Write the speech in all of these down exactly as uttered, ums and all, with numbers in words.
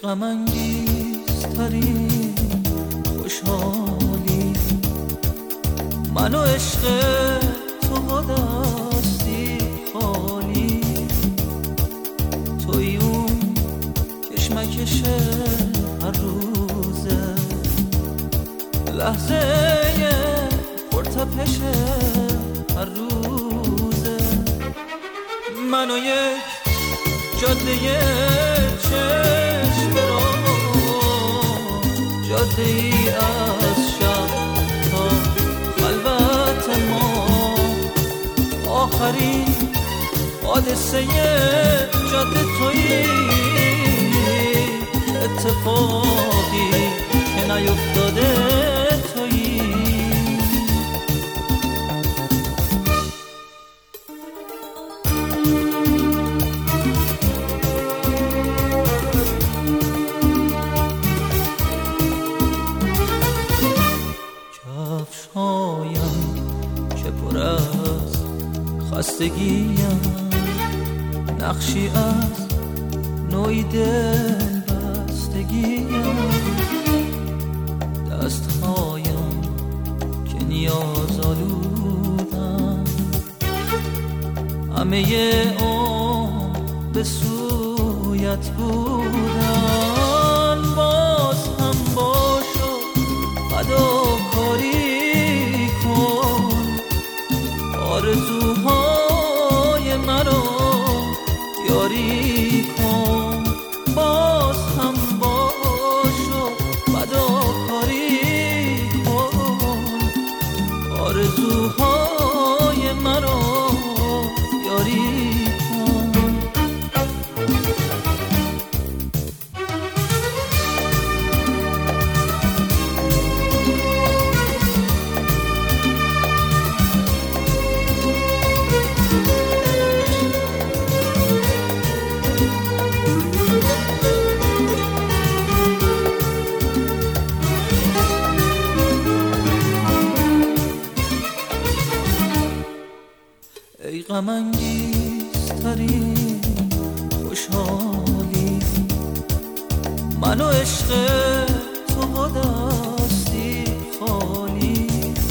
غم انگیزترین خوشحالی من و عشق تو با دستی خالی، توی اون کشمکش هر روزه، لحظه پرتپش هر روزه، من و یک جاده چشم را، جاده ای از شب تا خلوت ما، آخرین حادثه جاده تویی، اتفاقی که نیفتاده تویی. کفشهایم که پر از خستگیم، نقشی از نوعی دل بستگیم، دستهایم که نیاز آلودم، همه اون به سویت بودن، باز هم باشو فداکاری کن، آرزوهای مرا یاری کن، باز هم باشو فداکاری کن، آرزوهای مرا یاری کن. ای غم انگیزترین خوشحالی من و عشق تو با دستی خالی،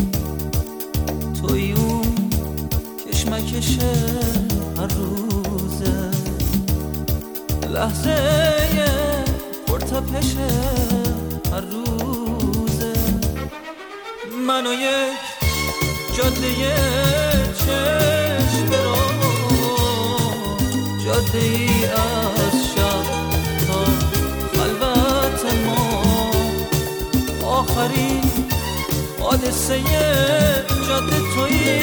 توی اون کشمکش هر روزه، لحظه پرتپش هر روزه، من و یک جاده چشم را، جاده ای از شب تا خلوت ما، آخرین حادثه جاده تویی،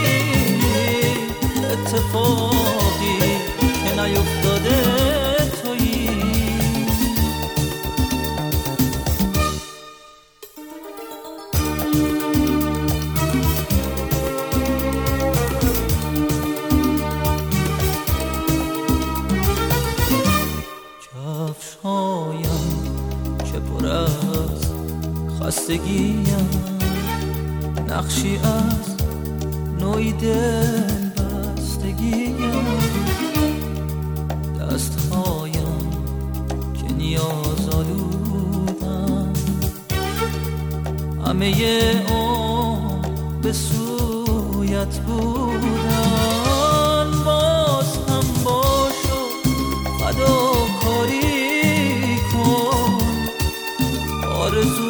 اتفاقی که نیفتاده تویی. کفشهایم که پر از خستگیم، نقشی از نوعی دل بستگیم، دستهایم که نیاز آلودم، همه اون به سویت بودن، باز هم باشو فداکاری کن، آرزو